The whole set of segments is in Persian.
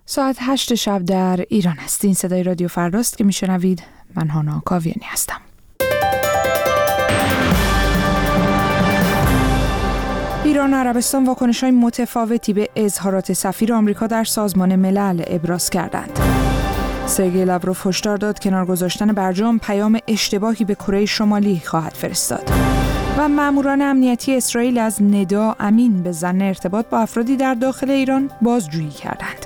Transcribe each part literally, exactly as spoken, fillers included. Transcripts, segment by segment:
ساعت هشت شب در ایران است. این صدای رادیو فرداست که میشنوید. من هانا کاویانی هستم. ایران و عربستان واکنش‌های متفاوتی به اظهارات سفیر آمریکا در سازمان ملل ابراز کردند. سرگئی لاوروف هشدار داد کنار گذاشتن برجام پیام اشتباهی به کره شمالی خواهد فرستاد. و ماموران امنیتی اسرائیل از ندا امین به ظن ارتباط با افرادی در داخل ایران بازجویی کردند.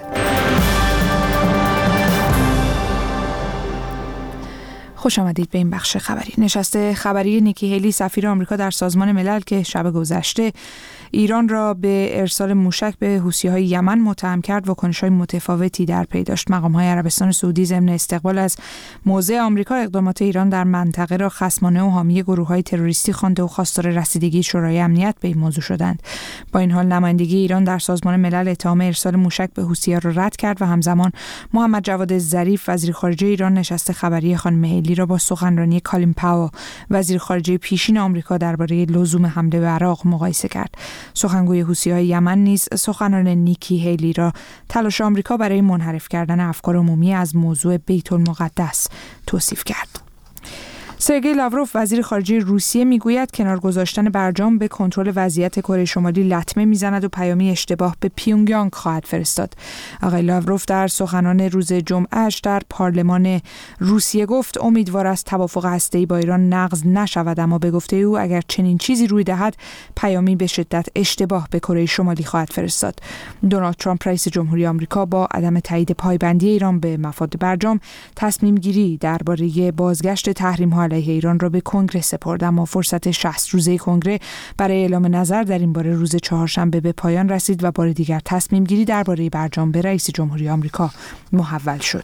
خوش آمدید به این بخش خبری. نشست خبری نیکی هیلی سفیر آمریکا در سازمان ملل که شب گذشته ایران را به ارسال موشک به حوثی‌های یمن متهم کرد، واکنش‌های متفاوتی در پی داشت. مقام‌های عربستان سعودی ضمن استقبال از موضع آمریکا اقدامات ایران در منطقه را خصمانه و حامی گروه‌های تروریستی خوانده و خواستار رسیدگی شورای امنیت به این موضوع شدند. با این حال نمایندگی ایران در سازمان ملل اتهام ارسال موشک به حوثی‌ها را رد کرد و همزمان محمد جواد ظریف وزیر خارجه ایران نشست خبری خانم هیلی را با سخنرانی کالین پاول وزیر خارجه پیشین آمریکا درباره لزوم حمله به عراق مقایسه کرد. سخنگوی حوثی‌های یمن نیز سخنان نیکی هیلی را تلاش آمریکا برای منحرف کردن افکار عمومی از موضوع بیت المقدس توصیف کرد. سرگئی لاوروف وزیر خارجه روسیه میگوید کنار گذاشتن برجام به کنترل وضعیت کره شمالی لطمه میزند و پیامی اشتباه به پیونگیانگ خواهد فرستاد. آقای لاوروف در سخنان روز جمعه‌اش در پارلمان روسیه گفت امیدوار است توافق هسته‌ای با ایران نقض نشود، اما به گفته او اگر چنین چیزی روی دهد پیامی به شدت اشتباه به کره شمالی خواهد فرستاد. دونالد ترامپ رئیس جمهوری آمریکا با عدم تایید پایبندی ایران به مفاد برجام تصمیم گیری درباره بازگشت تحریم‌ها علیه ایران را به کنگره سپرد، اما فرصت شصت روزه کنگره برای اعلام نظر در این باره روز چهارشنبه به پایان رسید و بار دیگر تصمیم گیری درباره برجام به رئیس جمهوری آمریکا محول شد.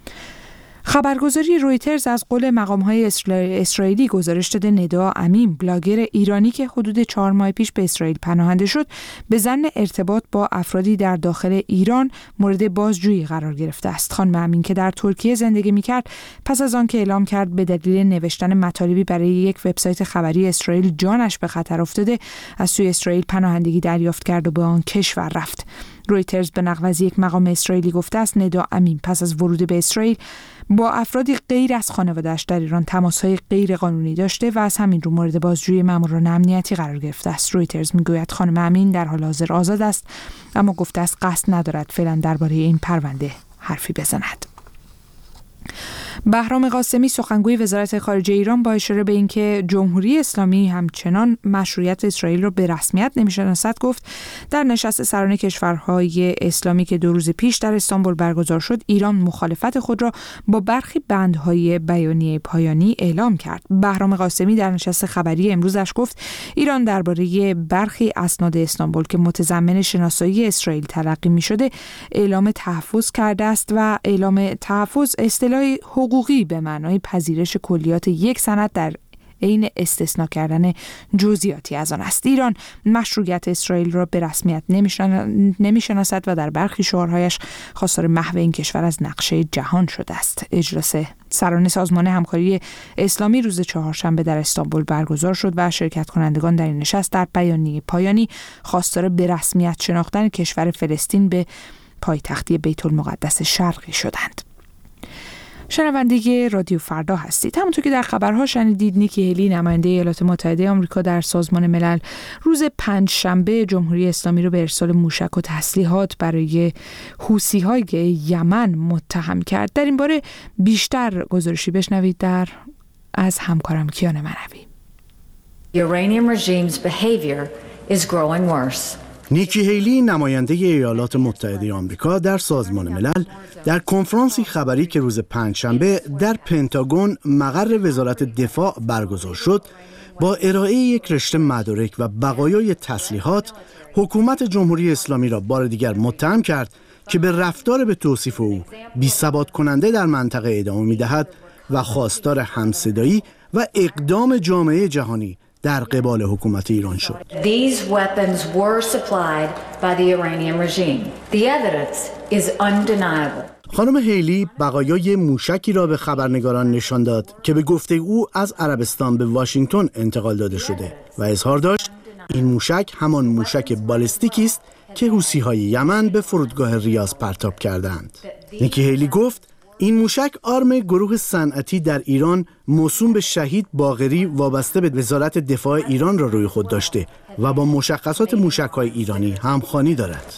خبرگزاری رویترز از قول مقام‌های اسرائیلی گزارش داده ندا امین، بلاگر ایرانی که حدود چهار ماه پیش به اسرائیل پناهنده شد، به ظن ارتباط با افرادی در داخل ایران مورد بازجویی قرار گرفته است. خانم امین که در ترکیه زندگی می‌کرد، پس از آن که اعلام کرد به دلیل نوشتن مطالبی برای یک وبسایت خبری اسرائیل جانش به خطر افتاده، از سوی اسرائیل پناهندگی دریافت کرد و به آن کشور رفت. رویترز به نقل از یک مقام اسرائیلی گفته است ندا امین پس از ورود به اسرائیل با افرادی غیر از خانواده‌اش در ایران تماس‌های غیر قانونی داشته و از همین رو مورد بازجویی ماموران امنیتی قرار گرفته است. رویترز میگوید خانم امین در حال حاضر آزاد است، اما گفته است قصد ندارد فعلا درباره این پرونده حرفی بزند. بهرام قاسمی سخنگوی وزارت خارجه ایران با اشاره به اینکه جمهوری اسلامی همچنان مشروعیت اسرائیل را به رسمیت نمی‌شناسد گفت در نشست سران کشورهای اسلامی که دو روز پیش در استانبول برگزار شد، ایران مخالفت خود را با برخی بندهای بیانیه پایانی اعلام کرد. بهرام قاسمی در نشست خبری امروزش گفت ایران درباره برخی اسناد استانبول که متضمن شناسایی اسرائیل تلقی می‌شده اعلام تحفظ کرده است و اعلام تحفظ اصطلاح حقوقی به معنای پذیرش کلیات یک سند در عین استثناء کردن جزئیاتی از آن است. ایران مشروعیت اسرائیل را به رسمیت نمی‌شناسد و در برخی شعارهایش خواستار محو این کشور از نقشه جهان شده است. اجلاس سران سازمان همکاری اسلامی روز چهارشنبه در استانبول برگزار شد و شرکت کنندگان در این نشست در بیانیه پایانی خواستار به رسمیت شناختن کشور فلسطین به پایتختی بیت المقدس شرقی شدند. شنونده رادیو فردا هستید. همونطور که در خبرها شنیدید، نیکی هیلی نماینده ایالات متحده آمریکا در سازمان ملل روز پنج شنبه جمهوری اسلامی رو به ارسال موشک و تسلیحات برای حوثی‌های یمن متهم کرد. در این باره بیشتر گزارشی بشنوید در از همکارم کیان منوی. The Iranian regime's behavior is growing worse. نیکی هیلی نماینده ایالات متحده آمریکا در سازمان ملل در کنفرانسی خبری که روز پنجشنبه در پنتاگون مقر وزارت دفاع برگزار شد، با ارائه یک رشته مدارک و بقایای تسلیحات حکومت جمهوری اسلامی را بار دیگر متهم کرد که به رفتار به توصیف او بی‌ثبات کننده در منطقه ادامه می‌دهد و خواستار همصدایی و اقدام جامعه جهانی در قبال حکومت ایران شد. These weapons were supplied by the Iranian regime. The evidence is undeniable. خانم هیلی بقایای موشکی را به خبرنگاران نشان داد که به گفته او از عربستان به واشنگتن انتقال داده شده و اظهار داشت این موشک همان موشک بالستیکی است که حوثی‌های یمن به فرودگاه ریاض پرتاب کردند. نیکی هیلی گفت این موشک آرم گروه صنعتی در ایران موسوم به شهید باقری وابسته به وزارت دفاع ایران را روی خود داشته و با مشخصات موشک‌های ایرانی همخوانی دارد.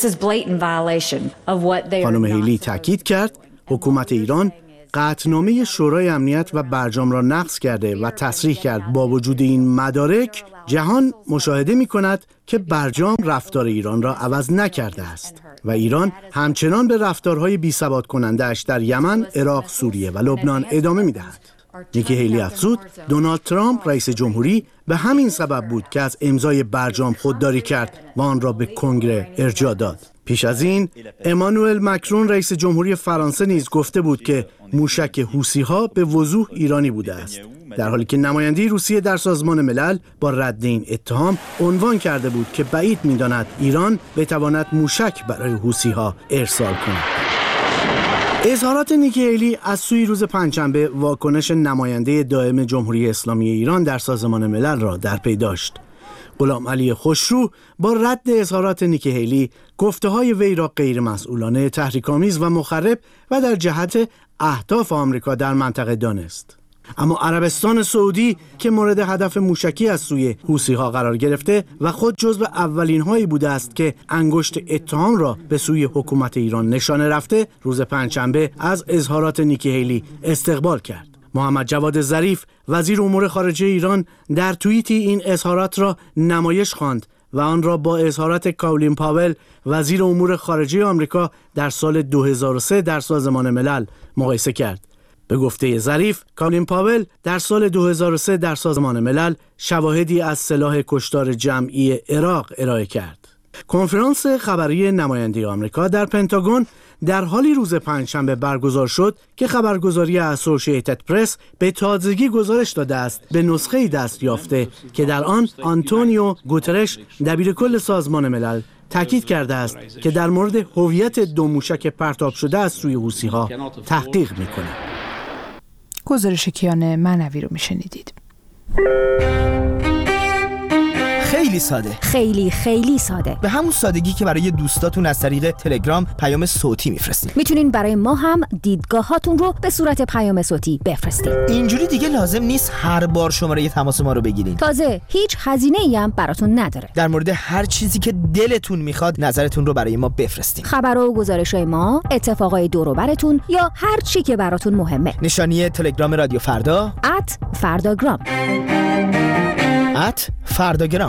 خانم هیلی تاکید کرد حکومت ایران قطعنامه شورای امنیت و برجام را نقض کرده و تصریح کرد با وجود این مدارک جهان مشاهده می کند که برجام رفتار ایران را عوض نکرده است و ایران همچنان به رفتارهای بی‌ثبات کننده‌اش در یمن، عراق، سوریه و لبنان ادامه می دهد. نیکی هیلی افزود دونالد ترامپ رئیس جمهوری به همین سبب بود که از امضای برجام خودداری کرد و آن را به کنگره ارجاع داد. پیش از این امانوئل مکرون رئیس جمهوری فرانسه نیز گفته بود که موشک حوثی‌ها به وضوح ایرانی بوده است، در حالی که نماینده روسیه در سازمان ملل با رد این اتهام عنوان کرده بود که بعید می‌داند ایران بتواند موشک برای حوثی‌ها ارسال کند. اظهارات نیکی هیلی از سوی روز پنجشنبه واکنش نماینده دائم جمهوری اسلامی ایران در سازمان ملل را در پی داشت. غلام علی خوشرو با رد اظهارات نیکی هیلی گفته‌های وی را غیر مسئولانه، تحریک‌آمیز و مخرب و در جهت اهداف آمریکا در منطقه دانست. اما عربستان سعودی که مورد هدف موشکی از سوی حوثی‌ها قرار گرفته و خود جزو اولین هایی بوده است که انگشت اتهام را به سوی حکومت ایران نشانه رفته، روز پنجشنبه از اظهارات نیکی هیلی استقبال کرد. محمد جواد ظریف وزیر امور خارجه ایران در توییتی این اظهارات را نمایش خواند و آن را با اظهارات کالین پاول وزیر امور خارجه آمریکا در سال دو هزار و سه در سازمان ملل مقایسه کرد. به گفته ظریف، کالین پاول در سال دو هزار و سه در سازمان ملل شواهدی از سلاح کشتار جمعی عراق ارائه کرد. کنفرانس خبری نماینده آمریکا در پنتاگون در حالی روز پنجشنبه برگزار شد که خبرگزاری اسوسییتد پرس به تازگی گزارش داده است به نسخه‌ای دست یافته که در آن آنتونیو گوترش دبیرکل سازمان ملل تاکید کرده است که در مورد هویت دو موشک پرتاب شده از سوی حوثی‌ها تحقیق می‌کند. گزارش کیان معنوی رو میشنیدید. خیلی ساده، خیلی خیلی ساده، به همون سادگی که برای دوستاتون از طریق تلگرام پیام صوتی میفرستین. میتونین برای ما هم دیدگاهاتون رو به صورت پیام صوتی بفرستین. اینجوری دیگه لازم نیست هر بار شماره تماس ما رو بگیرین. تازه هیچ هزینه‌ای هم براتون نداره. در مورد هر چیزی که دلتون میخواد نظرتون رو برای ما بفرستین. خبر و گزارش‌های ما، اتفاقای دور و براتون یا هر چی که براتون مهمه. نشانی تلگرام رادیو فردا ات فرداگرام ات فرداگرام.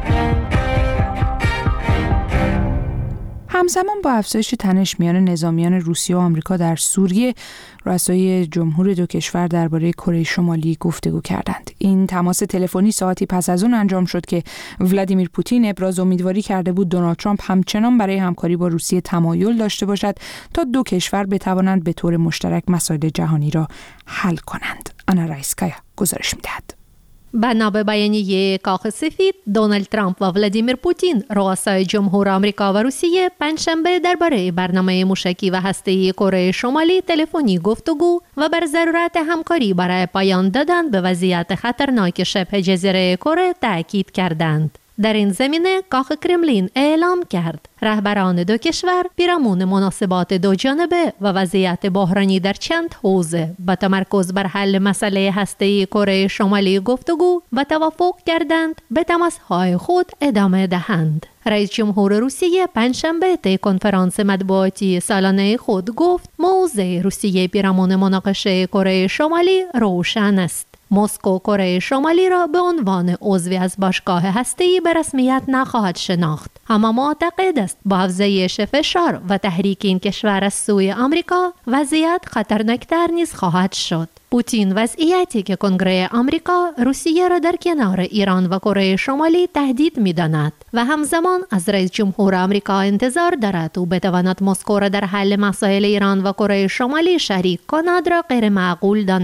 همزمان با افزایش تنش میان نظامیان روسیه و آمریکا در سوریه، رؤسای جمهور دو کشور درباره کره شمالی گفتگو کردند. این تماس تلفنی ساعتی پس از اون انجام شد که ولادیمیر پوتین ابراز امیدواری کرده بود دونالد ترامپ همچنان برای همکاری با روسیه تمایل داشته باشد تا دو کشور بتوانند به طور مشترک مسائل جهانی را حل کنند. آنا رایسکایا گزارش می‌دهد. بنا به بیانیه کاخ سفید، دونالد ترامپ و ولادیمیر پوتین، رؤسای جمهور آمریکا و روسیه، پنجشنبه درباره برنامه موشکی و هسته‌ای کره شمالی تلفنی گفتگو و بر ضرورت همکاری برای پایان دادن به وضعیت خطرناک شبه جزیره کره تاکید کردند. در این زمینه کاخ کرملین اعلام کرد رهبران دو کشور پیرامون مناسبات دو جانبه و وضعیت بحرانی در چند حوزه با تمرکز بر حل مسئله هسته‌ای کره شمالی گفتگو و توافق کردند به تماس‌های خود ادامه دهند. رئیس جمهور روسیه پنجشنبه طی کنفرانس مطبوعاتی سالانه خود گفت موضع روسیه پیرامون مناقشه کره شمالی روشن است. مسکو کره شمالی را به عنوان عضوی از باشگاه هسته‌ای به رسمیت نخواهد شناخت، اما معتقد است با افزایش فشار و تحریک این کشور از سوی آمریکا وضعیت خطرناکتر نیز خواهد شد. پوتین وضعیتی که کنگره آمریکا روسیه را در کنار ایران و کره شمالی تهدید می‌داند و همزمان از رئیس جمهور آمریکا انتظار دارد او بتواند مسکو را در حل مسائل ایران و کره شمالی شریک کند را غیر معقول دانست.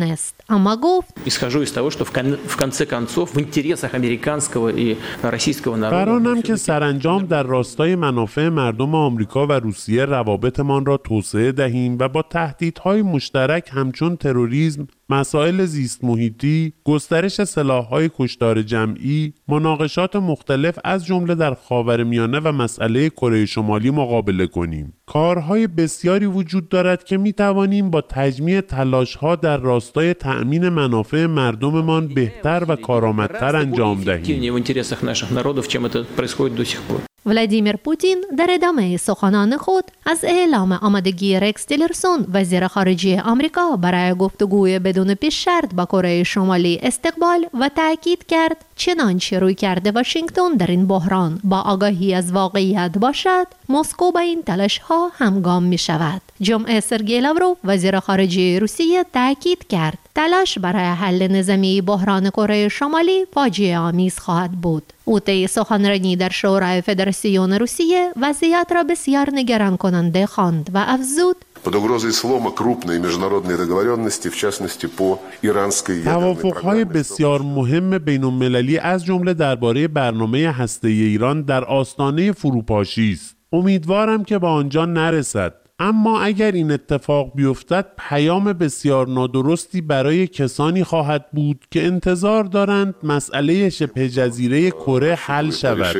اما گفت исхожу из того, что в конце концов в интересах американского и российского народа. برانم که سرانجام در راستای منافع مردم آمریکا و روسیه روابطمان را توسعه دهیم و با تهدیدهای مشترک همچون تروریسم، مسائل زیست محیطی، گسترش سلاح‌های کشتار جمعی، مناقشات مختلف از جمله در خاورمیانه و مسئله کره شمالی مقابله کنیم. کارهای بسیاری وجود دارد که می‌توانیم با تجمیع تلاش‌ها در راستای تأمین منافع مردممان بهتر و کارآمدتر انجام دهیم. ولادیمیر پوتین در ادامه سخنان خود از اعلام آمادگی رکس تیلرسون وزیر خارجه آمریکا برای گفتگوی بدون پیش شرط با کره شمالی استقبال و تأکید کرد چنانچه روی کرده واشنگتن در این بحران با آگاهی از واقعیت باشد، مسکو با این تلاش ها همگام می شود. جمعه سرگئی لاوروف وزیر خارجه روسیه تأکید کرد تلاش برای حل نظامی بحران کره شمالی فاجعه آمیز خواهد بود. او طی سخنرانی در شورای فدراسیون روسیه وضعیت را بسیار نگران کننده خواند و افزود под угрозой слома крупные международные договоренности, в частности по иранской ядерной توافق‌های بسیار مهم بین‌المللی از جمله درباره برنامه هسته‌ای ایران در آستانه فروپاشی است. امیدوارم که به آنجا نرسد. اما اگر این اتفاق بیفتد پیام بسیار نادرستی برای کسانی خواهد بود که انتظار دارند مسئله شبه جزیره کره حل شود.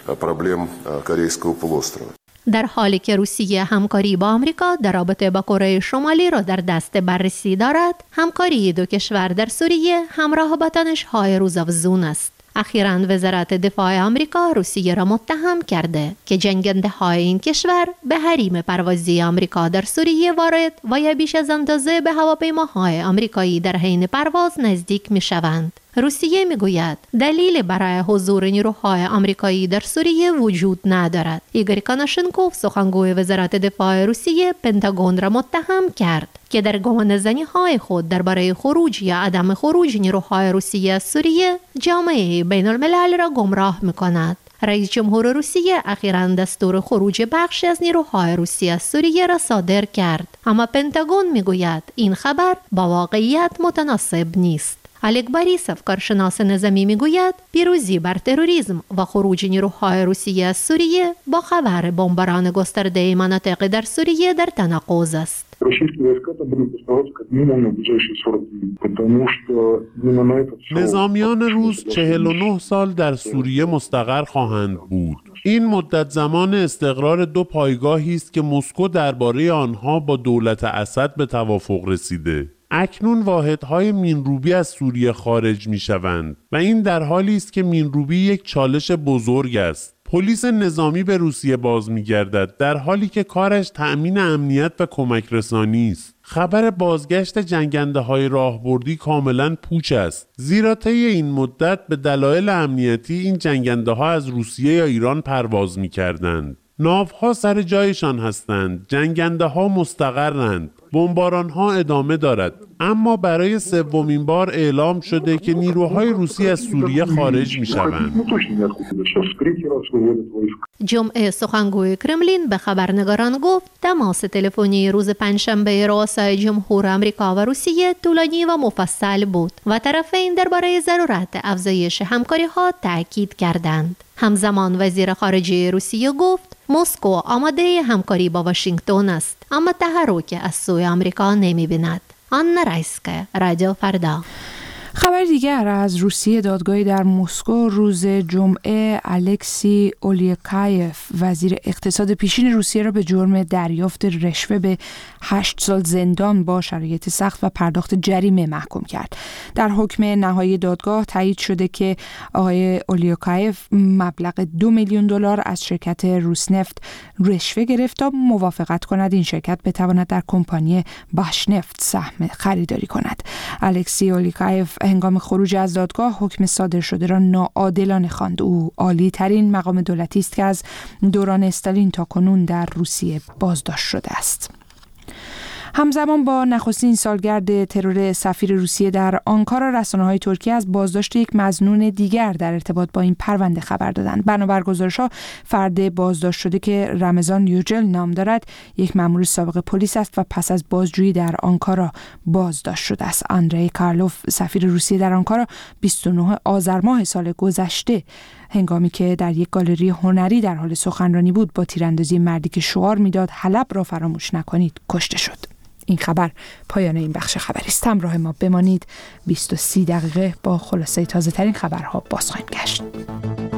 در حالی که روسیه همکاری با آمریکا در رابطه با کره شمالی را در دست بررسی دارد، همکاری دو کشور در سوریه همراه با تنش‌های روزافزون است. اخیراً وزارت دفاع آمریکا روسیه را متهم کرده که جنگنده‌های این کشور به حریم پروازی آمریکا در سوریه وارد و یا بیش از اندازه به هواپیماهای آمریکایی در حین پرواز نزدیک می‌شوند. روسیه میگوید دلیل برای حضور نیروهای آمریکایی در سوریه وجود ندارد. ایگور کاناشنکوف سخنگوی وزارت دفاع روسیه پنتاگون را متهم کرد که در گمانه‌زنی‌های خود درباره خروج یا عدم خروج نیروهای روسیه از سوریه جامعه بین الملل را گمراه می‌کند. رئیس جمهور روسیه اخیراً دستور خروج بخشی از نیروهای روسیه از سوریه را صادر کرد، اما پنتاگون میگوید این خبر با واقعیت متناسب نیست. الک باریسوف کارشناس نظامی میگوید پیروزی بر تروریسم و خروج نیروهای روسیه از سوریه با خبر بمباران گسترده مناطق در سوریه در تناقض است. نظامیان روس چهل و نه سال در سوریه مستقر خواهند بود. این مدت زمان استقرار دو پایگاهی است که مسکو درباره آنها با دولت اسد به توافق رسیده. اکنون واحدهای مینروبی از سوریه خارج می شوند و این در حالی است که مینروبی یک چالش بزرگ است. پلیس نظامی به روسیه باز می گردد در حالی که کارش تأمین امنیت و کمک رسانی است. خبر بازگشت جنگنده های راهبردی کاملا پوچ است، زیرا طی این مدت به دلایل امنیتی این جنگنده ها از روسیه یا ایران پرواز می کردند. ناوها سر جایشان هستند، جنگنده ها مستقرند، بمباران ها ادامه دارد، اما برای سومین بار اعلام شده که نیروهای روسی از سوریه خارج می شوند. جمعه سخنگوی کرملین به خبرنگاران گفت تماس تلفنی روز پنجشنبه رؤسای جمهور آمریکا و روسیه طولانی و مفصل بود و طرفین درباره ضرورت افزایش همکاری ها تاکید کردند. همزمان وزیر خارجه روسیه گفت مسکو آماده همکاری با واشنگتن است، اما تحرک از سوی آمریکا نمی بیند. آنا رایسکه، رادیو فردا. خبر دیگر از روسیه، دادگاهی در مسکو روز جمعه الکسی اولیکایف وزیر اقتصاد پیشین روسیه را به جرم دریافت رشوه به هشت سال زندان با شرایط سخت و پرداخت جریمه محکوم کرد. در حکم نهایی دادگاه تایید شده که آقای اولیکایف مبلغ دو میلیون دلار از شرکت روسنفت رشوه گرفت تا موافقت کند این شرکت بتواند در کمپانی باشنفت سهم خریداری کند. الکسی اولیکایف هنگام خروج از دادگاه حکم صادر شده را ناعادلانه خواند. او عالی ترین مقام دولتی است که از دوران استالین تا کنون در روسیه بازداشت شده است. همزمان با نخستین سالگرد ترور سفیر روسیه در آنکارا، رسانه‌های ترکیه از بازداشت یک مظنون دیگر در ارتباط با این پرونده خبر دادند. بنابر گزارش‌ها فرد بازداشت شده که رمضان یوجل نام دارد یک مأمور سابق پلیس است و پس از بازجویی در آنکارا بازداشت شده است. آندری کارلوف، سفیر روسیه در آنکارا، بیست و نه آذر ماه سال گذشته هنگامی که در یک گالری هنری در حال سخنرانی بود با تیراندازی مردی که شعار میداد حلب را فراموش نکنید کشته شد. این خبر پایان این بخش خبری است. همراه ما بمانید. بیست و سه دقیقه با خلاصه تازه ترین خبرها باز خواهیم گشت.